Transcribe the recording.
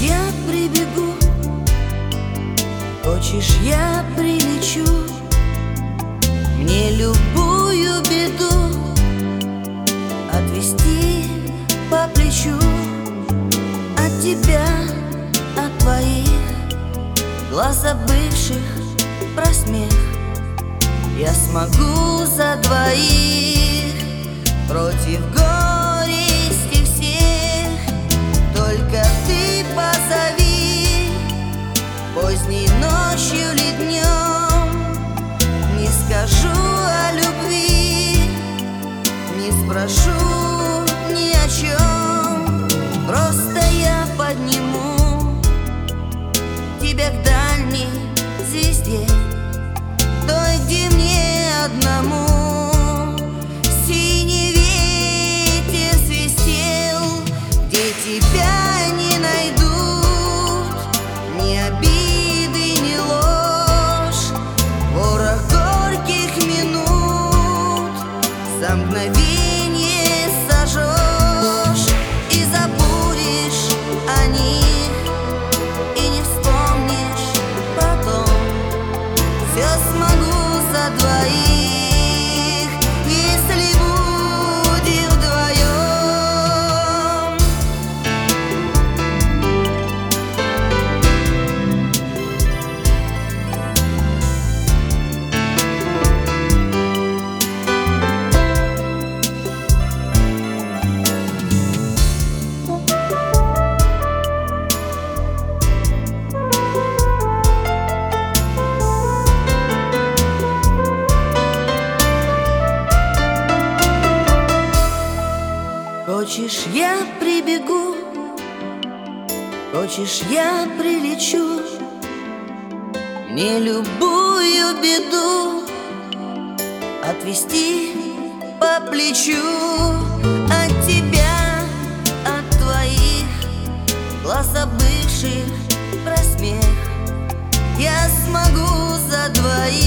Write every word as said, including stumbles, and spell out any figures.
я прибегу, хочешь, я прилечу. Мне любую беду отвести по плечу. От тебя, от твоих глаз забывших про смех, я смогу за двоих против горести всех. Только ты позови поздней ночью или днем. Не скажу о любви, не спрошу ни о чем. Просто я подниму тебя к дальней звезде, той, где мне одному синий ветер свистел, где тебя не найдут ни обиды, ни ложь. Ворох горьких минут за мгновенье сожжешь и забудешь о них, и не вспомнишь потом. Все смогу за двоих, если будем вдвоем. Хочешь, я прибегу, хочешь, я прилечу. Мне любую беду отвести по плечу. От тебя, от твоих глаз забывших про смех, я смогу за двоих